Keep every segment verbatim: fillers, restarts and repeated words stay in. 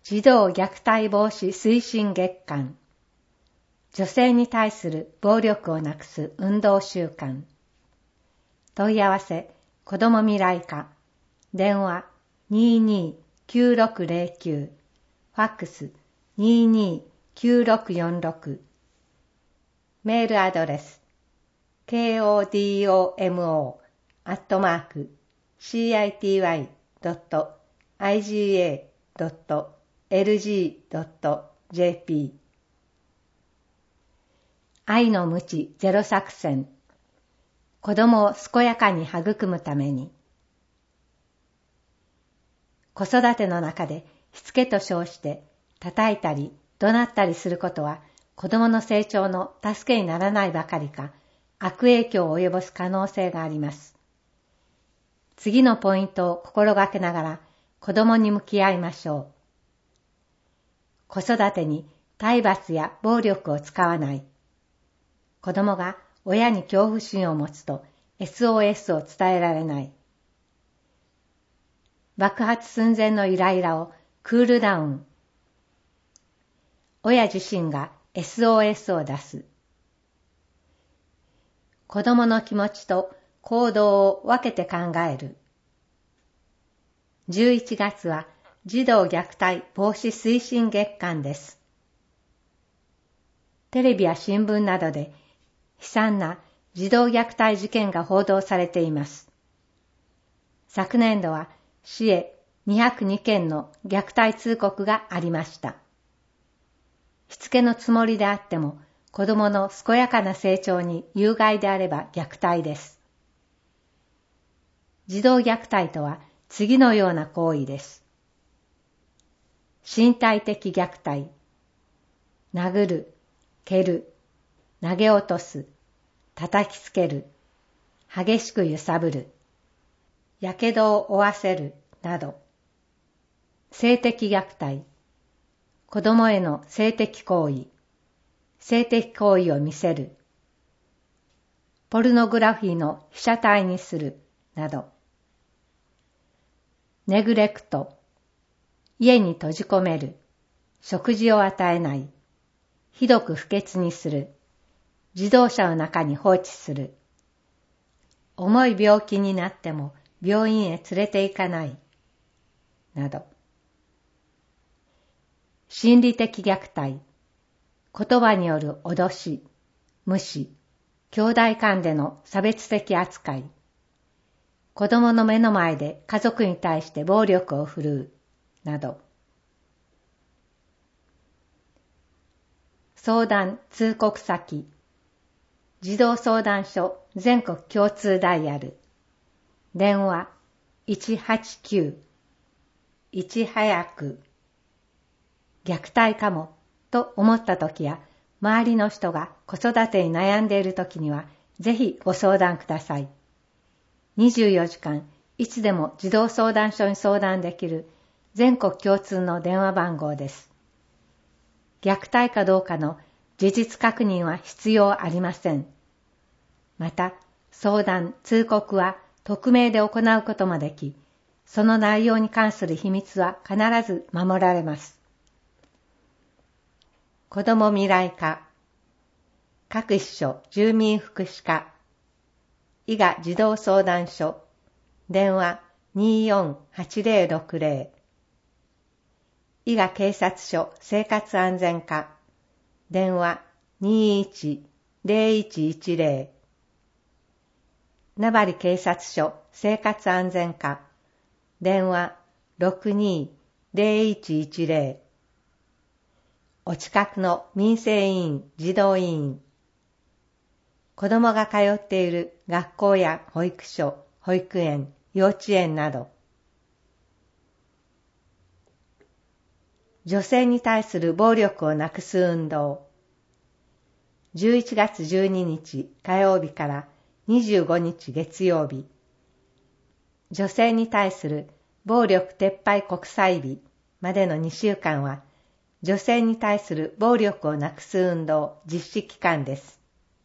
児童虐待防止推進月間、女性に対する暴力をなくす運動週間。問い合わせ、子ども未来課、電話 にーにーきゅうろくゼロきゅう、ファックス にーにーきゅうろくよんろく、メールアドレス ケーオーディーオーエムオー アットマーク シーアイティーワイ ドット アイジーエー ドット エルジー ドット ジェーピー。 愛の無知ゼロ作戦、子供を健やかに育むために。子育ての中でしつけと称して叩いたり怒鳴ったりすることは子供の成長の助けにならないばかりか悪影響を及ぼす可能性があります。次のポイントを心がけながら子供に向き合いましょう。子育てに体罰や暴力を使わない。子供が親に恐怖心を持つと エスオーエス を伝えられない。爆発寸前のイライラをクールダウン。親自身が エスオーエス を出す。子供の気持ちと行動を分けて考える。じゅういちがつは児童虐待防止推進月間です。テレビや新聞などで悲惨な児童虐待事件が報道されています。昨年度は市へにひゃくにけんの虐待通告がありました。しつけのつもりであっても子供の健やかな成長に有害であれば虐待です。児童虐待とは次のような行為です。身体的虐待、殴る、蹴る、投げ落とす、叩きつける、激しく揺さぶる、やけどを負わせるなど。性的虐待、子供への性的行為、性的行為を見せる、ポルノグラフィーの被写体にするなど。ネグレクト、家に閉じ込める、食事を与えない、ひどく不潔にする、自動車の中に放置する、重い病気になっても病院へ連れて行かない、など。心理的虐待、言葉による脅し、無視、兄弟間での差別的扱い、子供の目の前で家族に対して暴力を振るう、など。相談通告先、児童相談所全国共通ダイヤル、電話いちはちきゅう、いち早く、虐待かもと思ったときや、周りの人が子育てに悩んでいるときには、ぜひご相談ください。にじゅうよじかん、いつでも児童相談所に相談できる全国共通の電話番号です。虐待かどうかの事実確認は必要ありません。また、相談、通告は匿名で行うこともでき、その内容に関する秘密は必ず守られます。子ども未来課、各市所住民福祉課、伊賀児童相談所、電話にーよんはちゼロろくゼロ、伊賀警察署生活安全課、電話にーいちゼロいちいちゼロ、名張警察署生活安全課、電話ろくにーゼロいちいちゼロ、お近くの民生委員児童委員、子どもが通っている学校や保育所、保育園、幼稚園など。女性に対する暴力をなくす運動。じゅういちがつじゅうににち火曜日からにじゅうごにち月曜日。女性に対する暴力撤廃国際日までのにしゅうかんは、女性に対する暴力をなくす運動実施期間です。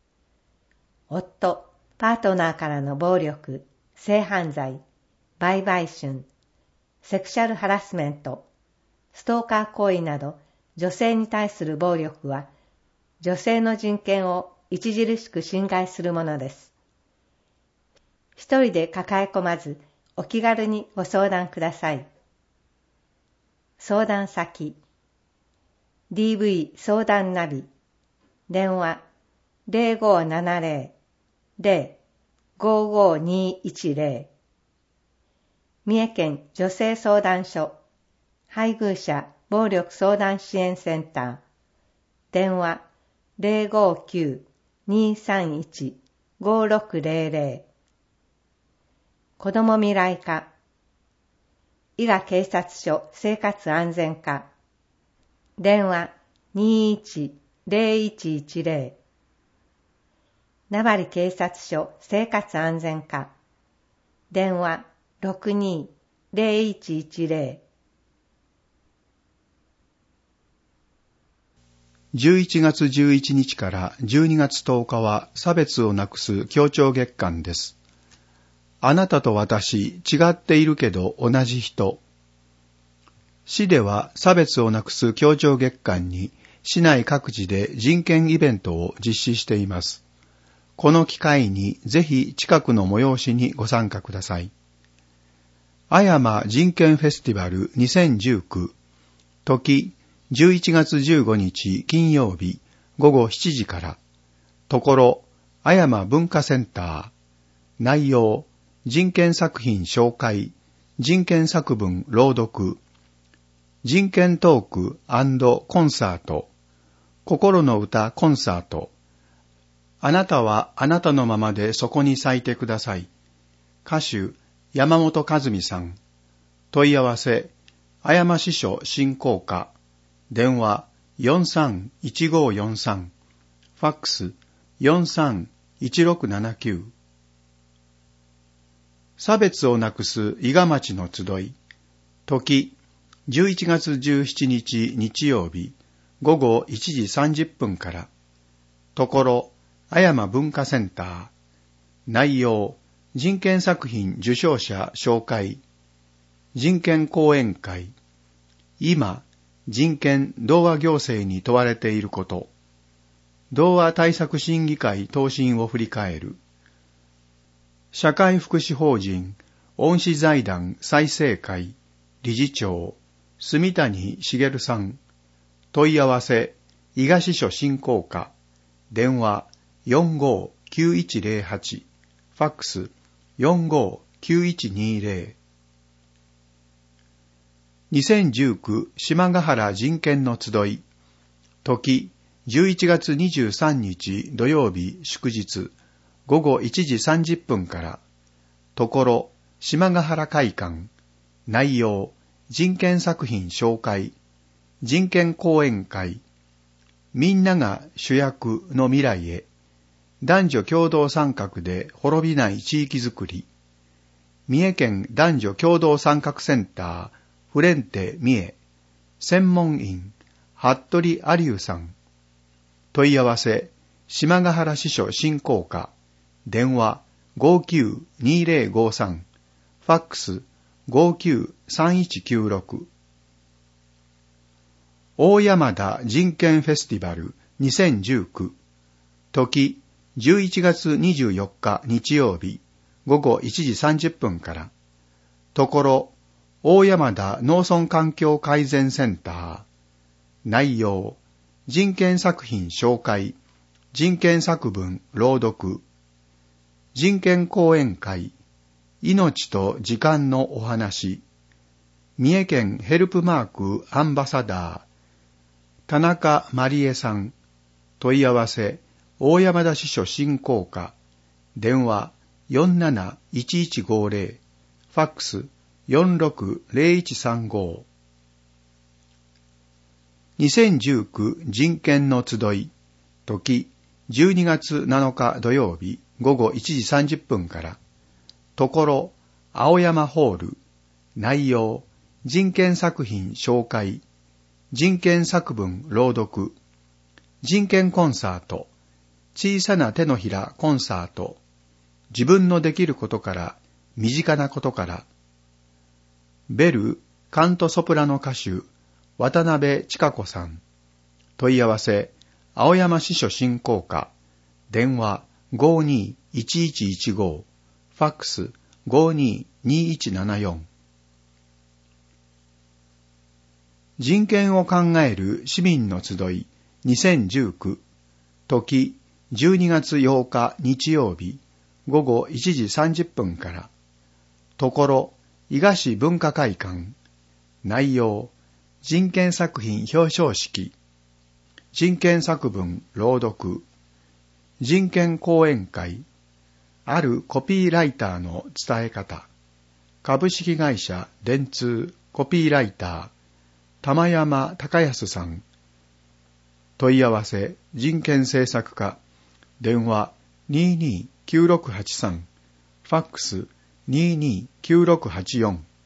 夫、パートナーからの暴力、性犯罪、売買春、セクシャルハラスメント、 ストーカー行為など女性に対する暴力は、女性の人権を著しく侵害するものです。一人で抱え込まず、お気軽にご相談ください。相談先 ディーブイ 相談ナビ電話 ゼロごーななゼロ ゼロ ごーごーにーいちゼロ 三重県女性相談所配偶者暴力相談支援センター電話 ゼロごーきゅう にーさんいち ごーろくゼロゼロ 子ども未来課伊賀警察署生活安全課電話 にーいちゼロいちいちゼロ 名張警察署生活安全課電話 ろくにーゼロいちいちゼロ。 じゅういちがつじゅういちにちからじゅうにがつとおかは差別をなくす協調月間です。あなたと私、違っているけど同じ人。市では差別をなくす協調月間に市内各地で人権イベントを実施しています。この機会にぜひ近くの催しにご参加ください。あやま人権フェスティバルにせんじゅうきゅう時じゅういちがつじゅうごにち金曜日ごごしちじからところあやま文化センター内容人権作品紹介人権作文朗読人権トーク&コンサート心の歌コンサートあなたはあなたのままでそこに咲いてください歌手山本和美さん問い合わせあやま支所振興課電話 よんさんいちごよんさん ファックス よんさんいちろくななきゅう差別をなくす伊賀町の集い時じゅういちがつじゅうしちにち日曜日ごごいちじさんじゅっぷんからところあやま文化センター内容人権作品受賞者紹介人権講演会今人権童話行政に問われていること童話対策審議会答申を振り返る社会福祉法人恩賜財団再生会理事長住谷茂さん問い合わせ伊賀支所振興課電話 よんごーきゅういちゼロはち ファックス よんごーきゅういちにゼロにせんじゅうきゅう島ヶ原人権の集い時じゅういちがつにじゅうさんにち土曜日祝日ごごいちじさんじゅっぷんからところ島ヶ原会館内容人権作品紹介人権講演会みんなが主役の未来へ男女共同参画で滅びない地域づくり三重県男女共同参画センターフレンテ三重専門員服部有生さん問い合わせ島ヶ原支所振興課電話 ごきゅうにゼロごさん ファックス ごきゅうさんいちきゅうろく大山田人権フェスティバルにせんじゅうきゅう時じゅういちがつにじゅうよっか日曜日ごごいちじさんじゅっぷんからところ大山田農村環境改善センター内容人権作品紹介人権作文朗読人権講演会命と時間のお話三重県ヘルプマークアンバサダー田中まりえさん問い合わせ大山田支所振興課電話 よんなないちいちごゼロ ファックス よんろくゼロいちさんご にせんじゅうきゅう人権の集い時じゅうにがつなのか土曜日ごごいちじさんじゅっぷんからところ青山ホール内容人権作品紹介人権作文朗読人権コンサート小さな手のひらコンサート自分のできることから身近なことからベルカントソプラノ歌手渡辺千佳子さん。問い合わせ、青山支所振興課。電話 ごーにーいちいちいちご、ファックス ごーにーにーいちななよん。人権を考える市民の集いにせんじゅうきゅう、時じゅうにがつようか日曜日ごごいちじさんじゅっぷんから、ところ伊賀市文化会館。内容、人権作品表彰式、人権作文朗読、人権講演会、あるコピーライターの伝え方、株式会社電通コピーライター、玉山隆康さん。問い合わせ、人権政策課。電話 にーにーきゅうろくはちさん、ファックス にーにーきゅうろくはちよん。